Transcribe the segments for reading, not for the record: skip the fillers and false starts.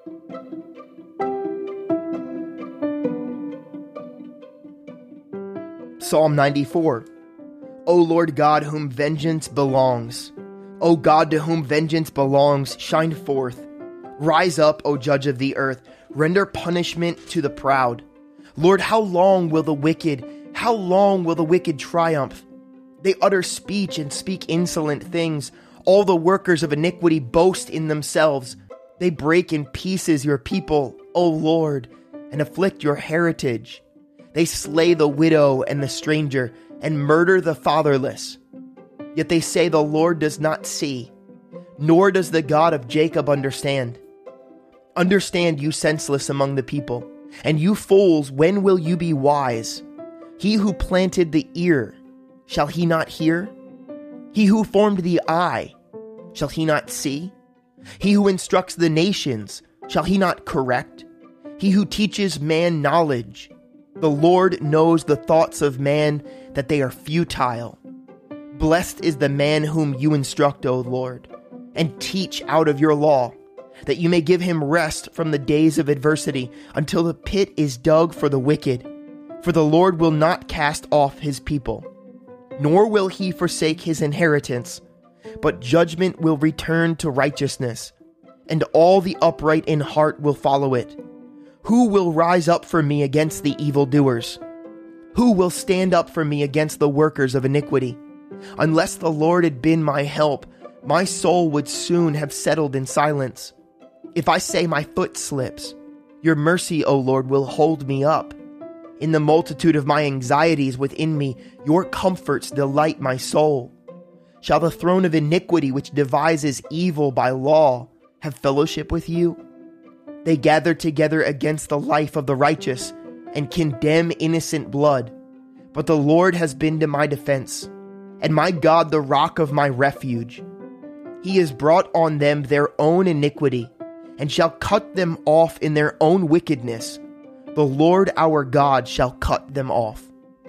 Psalm 94. O Lord God, whom vengeance belongs, O God, to whom vengeance belongs, shine forth. Rise up, O Judge of the earth, render punishment to the proud. Lord, how long will the wicked triumph? They utter speech and speak insolent things. All the workers of iniquity boast in themselves. They break in pieces your people, O Lord, and afflict your heritage. They slay the widow and the stranger, and murder the fatherless. Yet they say the Lord does not see, nor does the God of Jacob understand. Understand, you senseless among the people, and you fools, when will you be wise? He who planted the ear, shall he not hear? He who formed the eye, shall he not see? He who instructs the nations, shall he not correct? He who teaches man knowledge, the Lord knows the thoughts of man, that they are futile. Blessed is the man whom you instruct, O Lord, and teach out of your law, that you may give him rest from the days of adversity, until the pit is dug for the wicked. For the Lord will not cast off his people, nor will he forsake his inheritance, but judgment will return to righteousness, and all the upright in heart will follow it. Who will rise up for me against the evildoers? Who will stand up for me against the workers of iniquity? Unless the Lord had been my help, my soul would soon have settled in silence. If I say my foot slips, your mercy, O Lord, will hold me up. In the multitude of my anxieties within me, your comforts delight my soul. Shall the throne of iniquity, which devises evil by law, have fellowship with you? They gather together against the life of the righteous and condemn innocent blood. But the Lord has been to my defense, and my God the rock of my refuge. He has brought on them their own iniquity, and shall cut them off in their own wickedness. The Lord our God shall cut them off.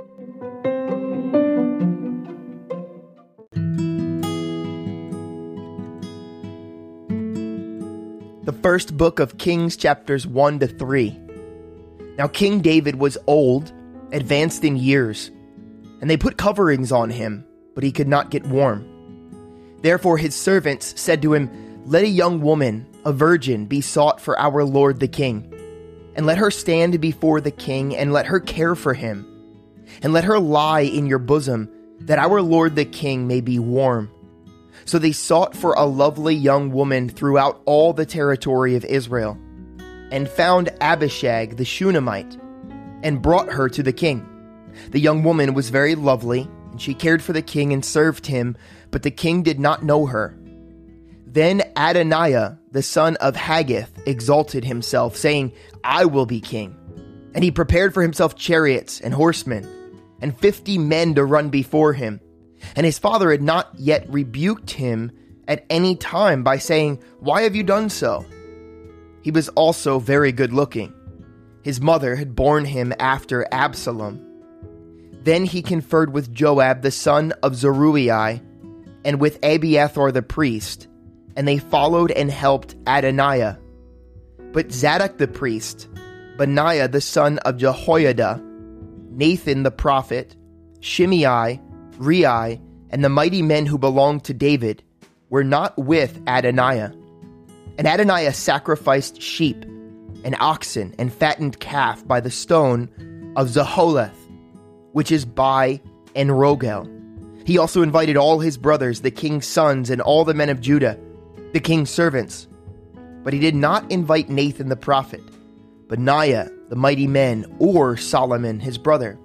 The first book of Kings, chapters 1 to 3. Now King David was old, advanced in years, and they put coverings on him, but he could not get warm. Therefore his servants said to him, Let a young woman, a virgin, be sought for our lord the king, and let her stand before the king, and let her care for him, and let her lie in your bosom, that our lord the king may be warm. So they sought for a lovely young woman throughout all the territory of Israel, and found Abishag the Shunammite, and brought her to the king. The young woman was very lovely, and she cared for the king and served him, but the king did not know her. Then Adoniah, the son of Haggith, exalted himself, saying, I will be king. And he prepared for himself chariots and horsemen, and 50 men to run before him. And his father had not yet rebuked him at any time by saying, Why have you done so? He was also very good looking. His mother had borne him after Absalom. Then he conferred with Joab the son of Zeruiah, and with Abiathar the priest, and they followed and helped Adoniah. But Zadok the priest, Benaiah the son of Jehoiada, Nathan the prophet, Shimei, Rei, and the mighty men who belonged to David were not with Adoniah. And Adoniah sacrificed sheep and oxen and fattened calf by the stone of Zeholeth, which is by En-rogel. He also invited all his brothers, the king's sons, and all the men of Judah, the king's servants. But he did not invite Nathan the prophet, Benaiah, the mighty men, or Solomon his brother.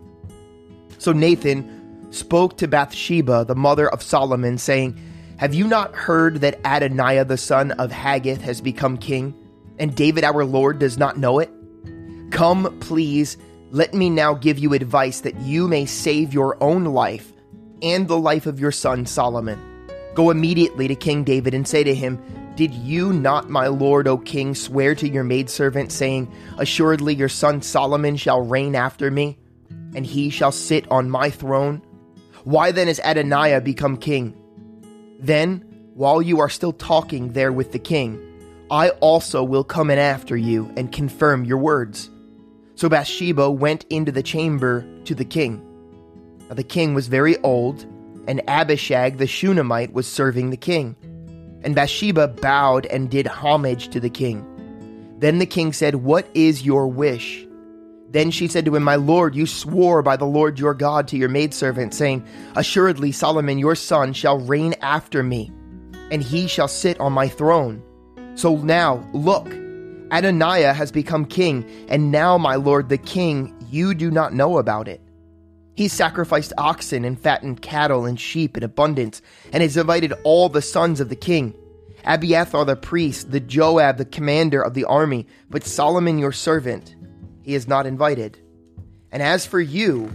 So Nathan spoke to Bathsheba, the mother of Solomon, saying, Have you not heard that Adoniah the son of Haggith has become king, and David our Lord does not know it? Come, please, let me now give you advice that you may save your own life and the life of your son Solomon. Go immediately to King David and say to him, Did you not, my lord, O king, swear to your maidservant, saying, Assuredly your son Solomon shall reign after me, and he shall sit on my throne? Why then has Adoniah become king? Then, while you are still talking there with the king, I also will come in after you and confirm your words." So Bathsheba went into the chamber to the king. Now the king was very old, and Abishag the Shunammite was serving the king. And Bathsheba bowed and did homage to the king. Then the king said, "What is your wish?" Then she said to him, "My lord, you swore by the Lord your God to your maidservant, saying, 'Assuredly Solomon your son shall reign after me, and he shall sit on my throne.' So now, look, Adoniah has become king, and now, my lord the king, you do not know about it. He sacrificed oxen and fattened cattle and sheep in abundance, and has invited all the sons of the king, Abiathar the priest, the Joab the commander of the army, but Solomon your servant he is not invited. And as for you,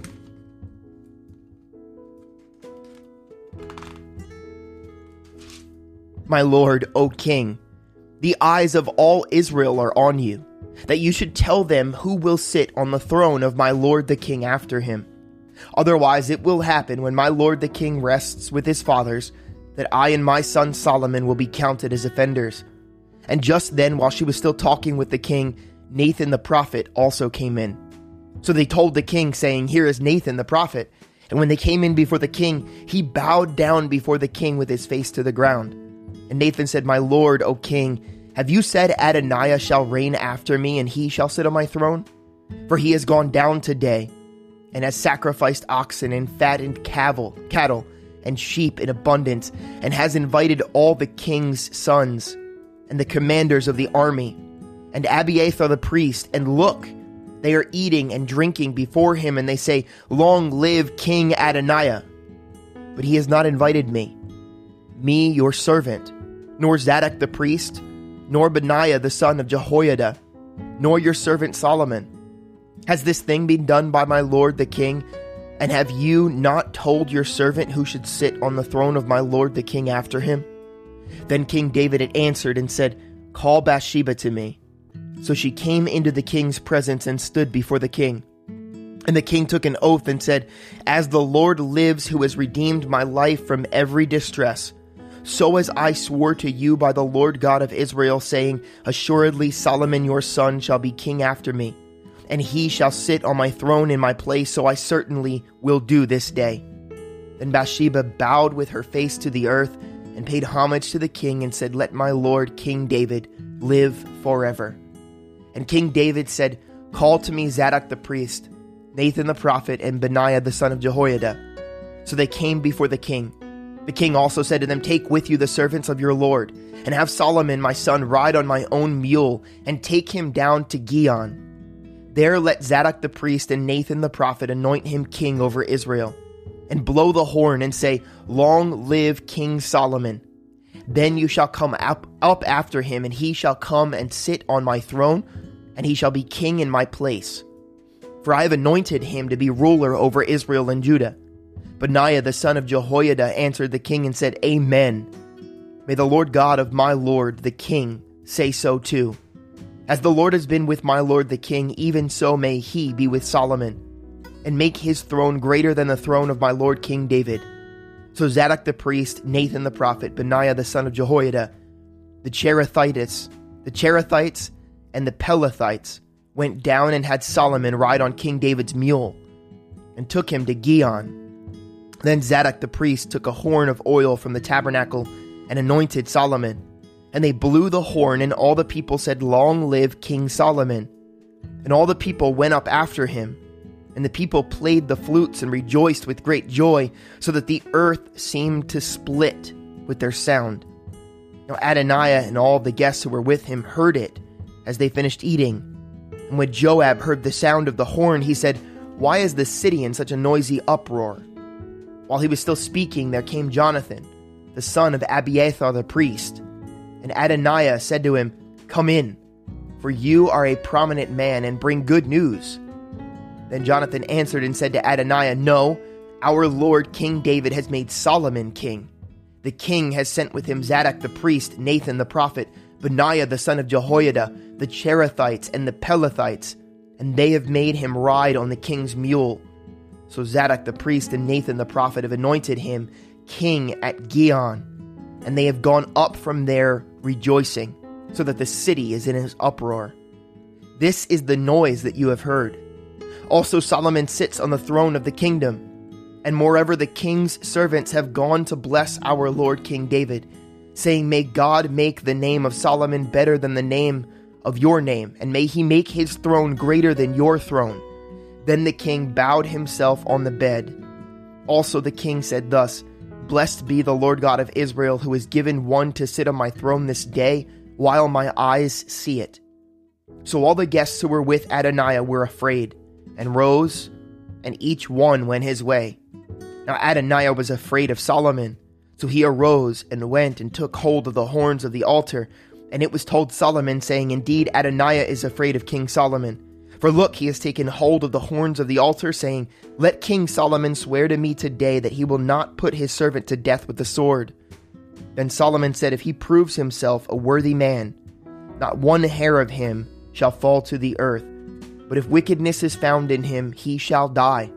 my lord, O king, the eyes of all Israel are on you, that you should tell them who will sit on the throne of my lord the king after him. Otherwise it will happen when my lord the king rests with his fathers, that I and my son Solomon will be counted as offenders." And just then, while she was still talking with the king, Nathan the prophet also came in. So they told the king, saying, "Here is Nathan the prophet." And when they came in before the king, he bowed down before the king with his face to the ground. And Nathan said, "My lord, O king, have you said Adoniah shall reign after me, and he shall sit on my throne? For he has gone down today, and has sacrificed oxen and fattened cattle and sheep in abundance, and has invited all the king's sons and the commanders of the army, and Abiathar the priest, and look, they are eating and drinking before him, and they say, 'Long live King Adoniah.' But he has not invited me, your servant, nor Zadok the priest, nor Benaiah the son of Jehoiada, nor your servant Solomon. Has this thing been done by my lord the king? And have you not told your servant who should sit on the throne of my lord the king after him?" Then King David had answered and said, "Call Bathsheba to me." So she came into the king's presence and stood before the king. And the king took an oath and said, "As the Lord lives, who has redeemed my life from every distress, so as I swore to you by the Lord God of Israel, saying, 'Assuredly Solomon your son shall be king after me, and he shall sit on my throne in my place, so I certainly will do this day.'" Then Bathsheba bowed with her face to the earth and paid homage to the king and said, "Let my lord King David live forever." And King David said, "Call to me Zadok the priest, Nathan the prophet, and Benaiah the son of Jehoiada." So they came before the king. The king also said to them, "Take with you the servants of your lord, and have Solomon my son ride on my own mule, and take him down to Gihon. There let Zadok the priest and Nathan the prophet anoint him king over Israel, and blow the horn and say, 'Long live King Solomon.' Then you shall come up after him, and he shall come and sit on my throne, and he shall be king in my place. For I have anointed him to be ruler over Israel and Judah." Benaiah the son of Jehoiada answered the king and said, "Amen. May the Lord God of my lord the king say so too. As the Lord has been with my lord the king, even so may he be with Solomon, and make his throne greater than the throne of my lord King David." So Zadok the priest, Nathan the prophet, Benaiah the son of Jehoiada, the Cherethites, and the Pelethites went down and had Solomon ride on King David's mule, and took him to Gihon. Then Zadok the priest took a horn of oil from the tabernacle and anointed Solomon. And they blew the horn, and all the people said, "Long live King Solomon." And all the people went up after him. And the people played the flutes and rejoiced with great joy, so that the earth seemed to split with their sound. Now Adoniah and all the guests who were with him heard it as they finished eating. And when Joab heard the sound of the horn, he said, "Why is the city in such a noisy uproar?" While he was still speaking, there came Jonathan, the son of Abiathar the priest. And Adoniah said to him, "Come in, for you are a prominent man, and bring good news." Then Jonathan answered and said to Adoniah, "No, our lord King David has made Solomon king. The king has sent with him Zadok the priest, Nathan the prophet, Benaiah the son of Jehoiada, the Cherethites and the Pelethites, and they have made him ride on the king's mule." So Zadok the priest and Nathan the prophet have anointed him king at Gihon, and they have gone up from there rejoicing. so that the city is in an uproar. This is the noise that you have heard. Also Solomon sits on the throne of the kingdom, and moreover the king's servants have gone to bless our Lord King David, saying, May God make the name of Solomon better than the name of your name, and may he make his throne greater than your throne. Then the king bowed himself on the bed. Also the king said thus, Blessed be the Lord God of Israel, who has given one to sit on my throne this day, while my eyes see it. So all the guests who were with Adoniah were afraid, and rose, and each one went his way. Now Adoniah was afraid of Solomon, so he arose and went and took hold of the horns of the altar. And it was told Solomon, saying, Indeed, Adoniah is afraid of King Solomon. For look, he has taken hold of the horns of the altar, saying, Let King Solomon swear to me today that he will not put his servant to death with the sword. Then Solomon said, If he proves himself a worthy man, not one hair of him shall fall to the earth. But if wickedness is found in him, he shall die.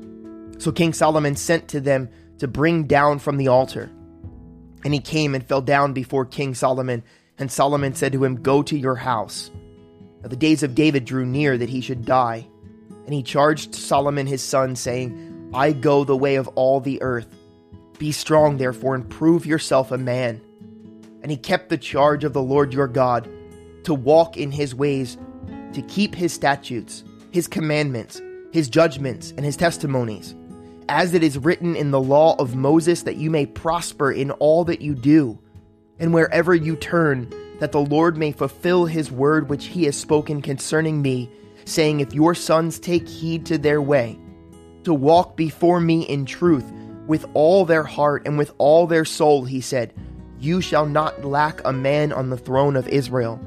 So King Solomon sent to them to bring down from the altar. And he came and fell down before King Solomon. And Solomon said to him, Go to your house. Now the days of David drew near that he should die. And he charged Solomon his son, saying, I go the way of all the earth. Be strong, therefore, and prove yourself a man. And he kept the charge of the Lord your God, to walk in his ways, to keep his statutes, his commandments, his judgments, and his testimonies, as it is written in the law of Moses, that you may prosper in all that you do, and wherever you turn, that the Lord may fulfill his word which he has spoken concerning me, saying, If your sons take heed to their way, to walk before me in truth, with all their heart and with all their soul, he said, you shall not lack a man on the throne of Israel.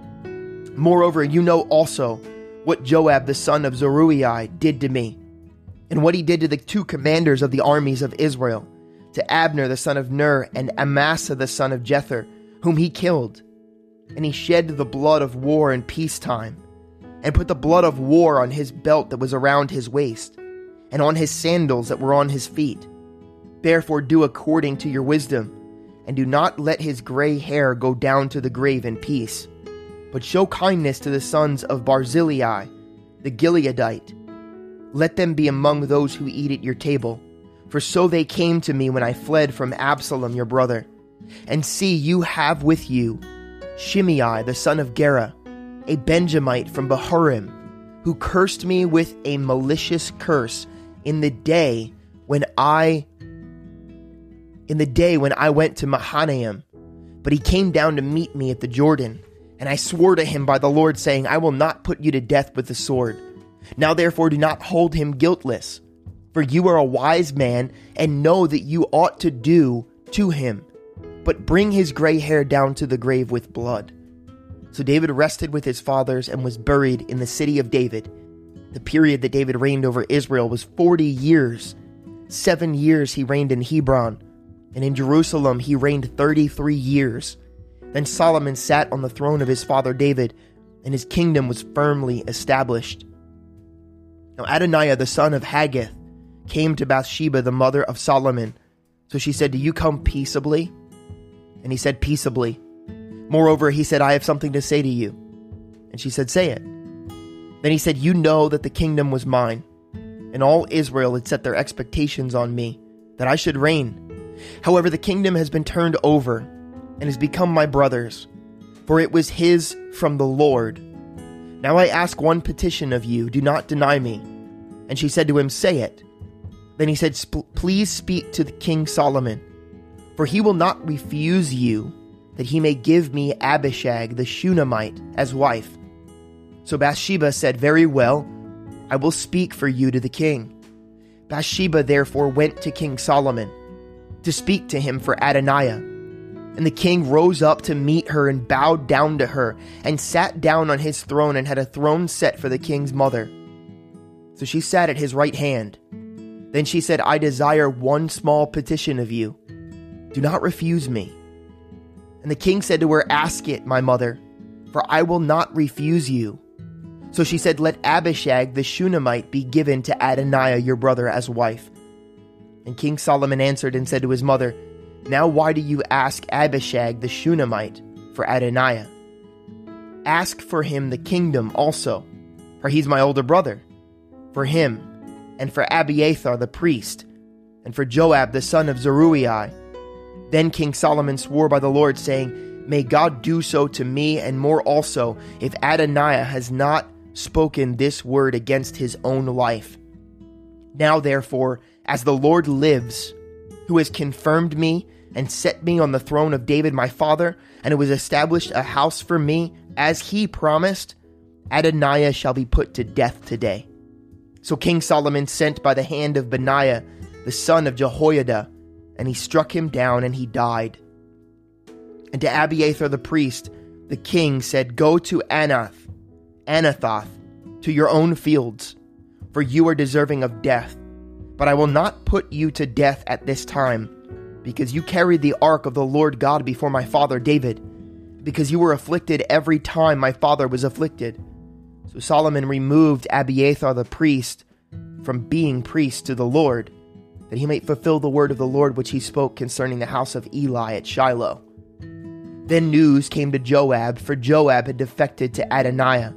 Moreover, you know also what Joab the son of Zeruiah did to me, and what he did to the two commanders of the armies of Israel, to Abner the son of Ner and Amasa the son of Jether, whom he killed. And he shed the blood of war in peacetime, and put the blood of war on his belt that was around his waist, and on his sandals that were on his feet. Therefore do according to your wisdom, and do not let his gray hair go down to the grave in peace, but show kindness to the sons of Barzillai, the Gileadite. Let them be among those who eat at your table, for so they came to me when I fled from Absalom your brother. And see, you have with you Shimei the son of Gera, a Benjamite from Bahurim, who cursed me with a malicious curse in the day when I went to Mahanaim. But he came down to meet me at the Jordan, and I swore to him by the Lord, saying, I will not put you to death with the sword. Now therefore do not hold him guiltless, for you are a wise man, and know that you ought to do to him, but bring his gray hair down to the grave with blood. So David rested with his fathers and was buried in the city of David. The period that David reigned over Israel was 40 years. 7 years he reigned in Hebron, and in Jerusalem he reigned 33 years. Then Solomon sat on the throne of his father David, and his kingdom was firmly established. Now Adoniah the son of Haggith came to Bathsheba the mother of Solomon. So she said, Do you come peaceably? And he said, Peaceably. Moreover, he said, I have something to say to you. And she said, Say it. Then he said, You know that the kingdom was mine, and all Israel had set their expectations on me, that I should reign. However, the kingdom has been turned over, and has become my brother's, for it was his from the Lord. Now I ask one petition of you, do not deny me. And she said to him, Say it. Then he said, Please speak to the King Solomon, for he will not refuse you, that he may give me Abishag the Shunammite as wife. So Bathsheba said, Very well, I will speak for you to the king. Bathsheba therefore went to King Solomon to speak to him for Adoniah. And the king rose up to meet her and bowed down to her and sat down on his throne and had a throne set for the king's mother. So she sat at his right hand. Then she said, I desire one small petition of you. Do not refuse me. And the king said to her, Ask it, my mother, for I will not refuse you. So she said, Let Abishag the Shunammite be given to Adoniah your brother as wife. And King Solomon answered and said to his mother, Now why do you ask Abishag the Shunammite for Adoniah? Ask for him the kingdom also, for he's my older brother, for him, and for Abiathar the priest, and for Joab the son of Zeruiah." Then King Solomon swore by the Lord, saying, "May God do so to me and more also, if Adoniah has not spoken this word against his own life. Now therefore, as the Lord lives, who has confirmed me and set me on the throne of David my father, and who has established a house for me, as he promised, Adoniah shall be put to death today." So King Solomon sent by the hand of Benaiah, the son of Jehoiada, and he struck him down, and he died. And to Abiathar the priest, the king said, "Go to Anathoth, to your own fields, for you are deserving of death. But I will not put you to death at this time, because you carried the ark of the Lord God before my father David, because you were afflicted every time my father was afflicted." So Solomon removed Abiathar the priest from being priest to the Lord, that he might fulfill the word of the Lord which he spoke concerning the house of Eli at Shiloh. Then news came to Joab, for Joab had defected to Adoniah,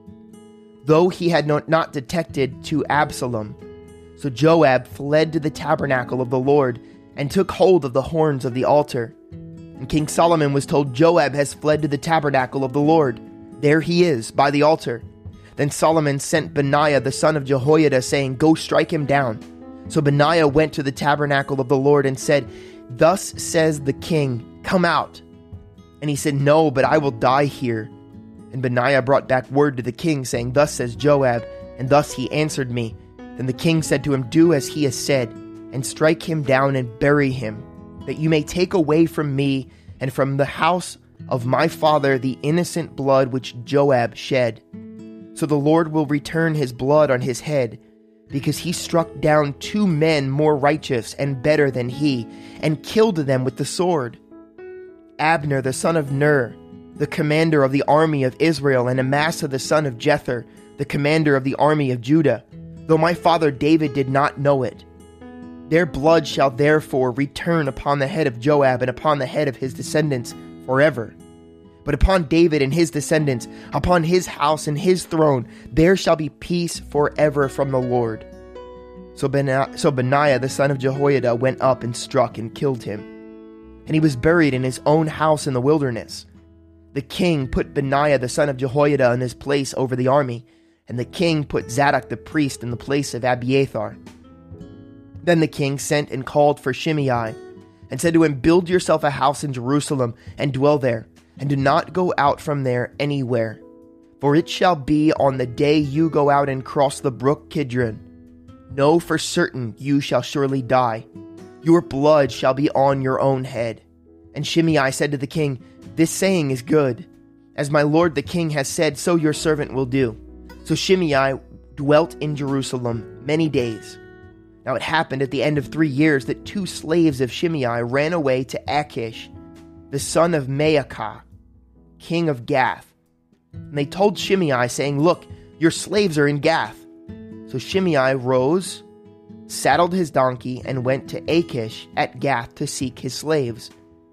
though he had not detected to Absalom. So Joab fled to the tabernacle of the Lord and took hold of the horns of the altar. And King Solomon was told, "Joab has fled to the tabernacle of the Lord. There he is, by the altar." Then Solomon sent Benaiah the son of Jehoiada, saying, "Go strike him down." So Benaiah went to the tabernacle of the Lord and said, "Thus says the king, come out." And he said, "No, but I will die here." And Benaiah brought back word to the king, saying, "Thus says Joab, and thus he answered me." Then the king said to him, "Do as he has said, and strike him down and bury him, that you may take away from me and from the house of my father the innocent blood which Joab shed. So the Lord will return his blood on his head, because he struck down 2 men more righteous and better than he, and killed them with the sword. Abner the son of Ner, the commander of the army of Israel, and Amasa the son of Jether, the commander of the army of Judah, though my father David did not know it. Their blood shall therefore return upon the head of Joab and upon the head of his descendants forever. But upon David and his descendants, upon his house and his throne, there shall be peace forever from the Lord." So Benaiah the son of Jehoiada went up and struck and killed him. And he was buried in his own house in the wilderness. The king put Benaiah the son of Jehoiada in his place over the army, and the king put Zadok the priest in the place of Abiathar. Then the king sent and called for Shimei, and said to him, "Build yourself a house in Jerusalem, and dwell there, and do not go out from there anywhere. For it shall be on the day you go out and cross the brook Kidron. Know for certain you shall surely die. Your blood shall be on your own head." And Shimei said to the king, "This saying is good. As my lord the king has said, so your servant will do." So Shimei dwelt in Jerusalem many days. Now it happened at the end of 3 years that 2 slaves of Shimei ran away to Achish, the son of Maacah, king of Gath. And they told Shimei, saying, "Look, your slaves are in Gath." So Shimei rose, saddled his donkey, and went to Achish at Gath to seek his slaves.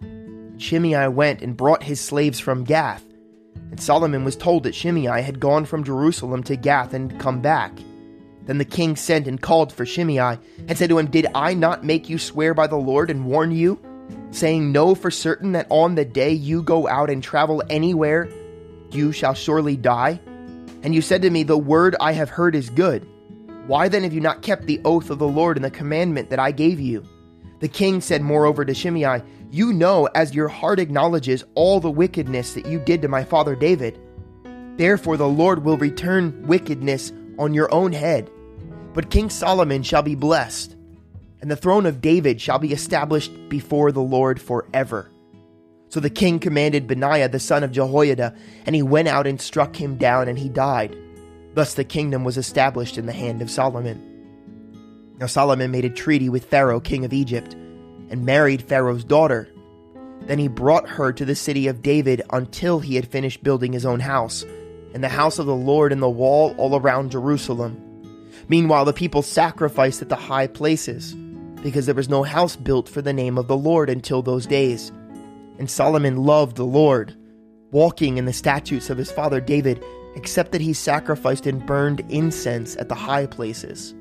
Shimei went and brought his slaves from Gath. And Solomon was told that Shimei had gone from Jerusalem to Gath and come back. Then the king sent and called for Shimei, and said to him, "Did I not make you swear by the Lord and warn you, saying, know for certain that on the day you go out and travel anywhere, you shall surely die? And you said to me, the word I have heard is good. Why then have you not kept the oath of the Lord and the commandment that I gave you?" The king said moreover to Shimei, "You know, as your heart acknowledges, all the wickedness that you did to my father David. Therefore the Lord will return wickedness on your own head. But King Solomon shall be blessed, and the throne of David shall be established before the Lord forever." So the king commanded Benaiah the son of Jehoiada, and he went out and struck him down, and he died. Thus the kingdom was established in the hand of Solomon. Now Solomon made a treaty with Pharaoh, king of Egypt, and married Pharaoh's daughter. Then he brought her to the city of David until he had finished building his own house, and the house of the Lord and the wall all around Jerusalem. Meanwhile the people sacrificed at the high places, because there was no house built for the name of the Lord until those days. And Solomon loved the Lord, walking in the statutes of his father David, except that he sacrificed and burned incense at the high places.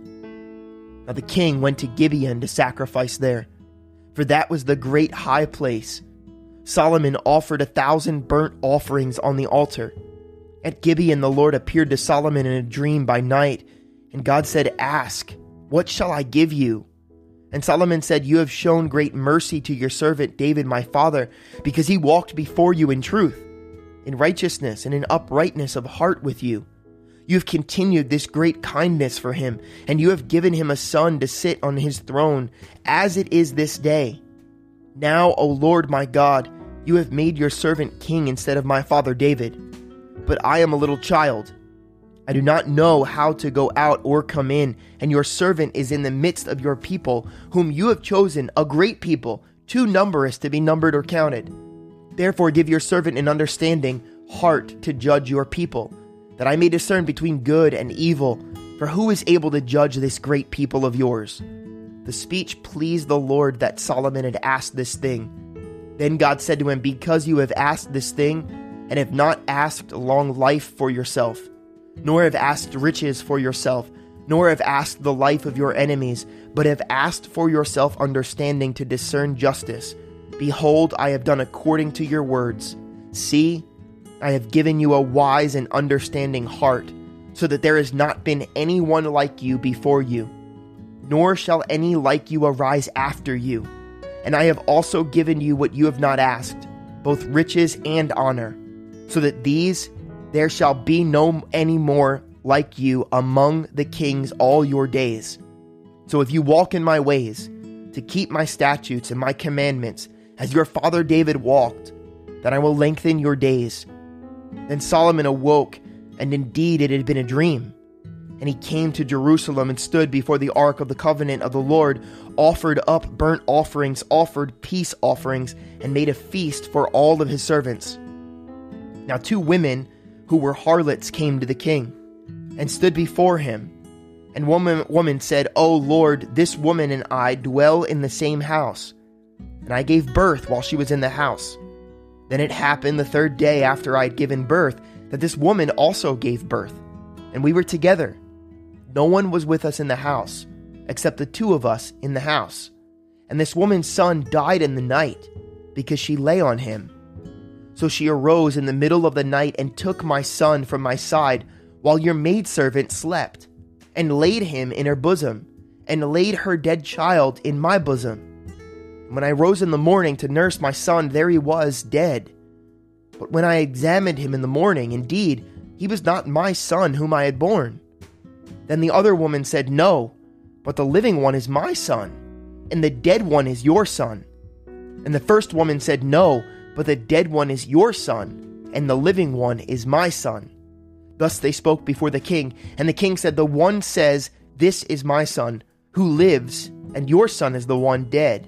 Now the king went to Gibeon to sacrifice there, for that was the great high place. Solomon offered 1,000 burnt offerings on the altar. At Gibeon the Lord appeared to Solomon in a dream by night, and God said, "Ask, what shall I give you?" And Solomon said, "You have shown great mercy to your servant David my father, because he walked before you in truth, in righteousness, and in uprightness of heart with you. You have continued this great kindness for him, and you have given him a son to sit on his throne, as it is this day. Now, O Lord my God, you have made your servant king instead of my father David. But I am a little child. I do not know how to go out or come in, and your servant is in the midst of your people, whom you have chosen, a great people, too numerous to be numbered or counted. Therefore give your servant an understanding heart to judge your people, that I may discern between good and evil, for who is able to judge this great people of yours?" The speech pleased the Lord that Solomon had asked this thing. Then God said to him, "Because you have asked this thing, and have not asked long life for yourself, nor have asked riches for yourself, nor have asked the life of your enemies, but have asked for yourself understanding to discern justice, behold, I have done according to your words. See, I have given you a wise and understanding heart, so that there has not been anyone like you before you, nor shall any like you arise after you. And I have also given you what you have not asked, both riches and honor, so that there shall be no any more like you among the kings all your days. So if you walk in my ways, to keep my statutes and my commandments, as your father David walked, then I will lengthen your days." Then Solomon awoke, and indeed it had been a dream. And he came to Jerusalem and stood before the ark of the covenant of the Lord, offered up burnt offerings, offered peace offerings, and made a feast for all of his servants. Now 2 women who were harlots came to the king, and stood before him. And one woman said, "O Lord, this woman and I dwell in the same house, and I gave birth while she was in the house. Then it happened the 3rd day after I had given birth, that this woman also gave birth, and we were together. No one was with us in the house, except the 2 of us in the house. And this woman's son died in the night, because she lay on him. So she arose in the middle of the night and took my son from my side, while your maidservant slept, and laid him in her bosom, and laid her dead child in my bosom. When I rose in the morning to nurse my son, there he was, dead. But when I examined him in the morning, indeed, he was not my son whom I had borne." Then the other woman said, "No, but the living one is my son, and the dead one is your son." And the first woman said, "No, but the dead one is your son, and the living one is my son." Thus they spoke before the king, and the king said, "The one says, 'This is my son, who lives, and your son is the one dead.'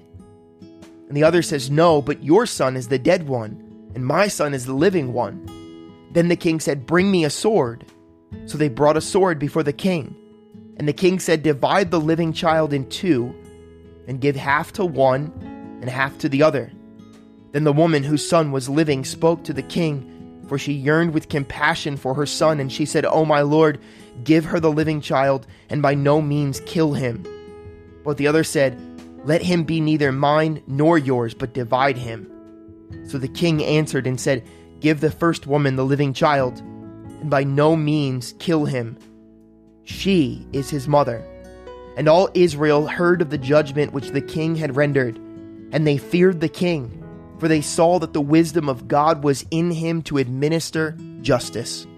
And the other says, 'No, but your son is the dead one, and my son is the living one.' Then the king said, 'Bring me a sword.' So they brought a sword before the king. And the king said, 'Divide the living child in 2, and give half to one and half to the other.' Then the woman whose son was living spoke to the king, for she yearned with compassion for her son, and she said, 'O my lord, give her the living child, and by no means kill him.' But the other said, 'Let him be neither mine nor yours, but divide him.' So the king answered and said, 'Give the first woman the living child, and by no means kill him. She is his mother.' And all Israel heard of the judgment which the king had rendered, and they feared the king, for they saw that the wisdom of God was in him to administer justice.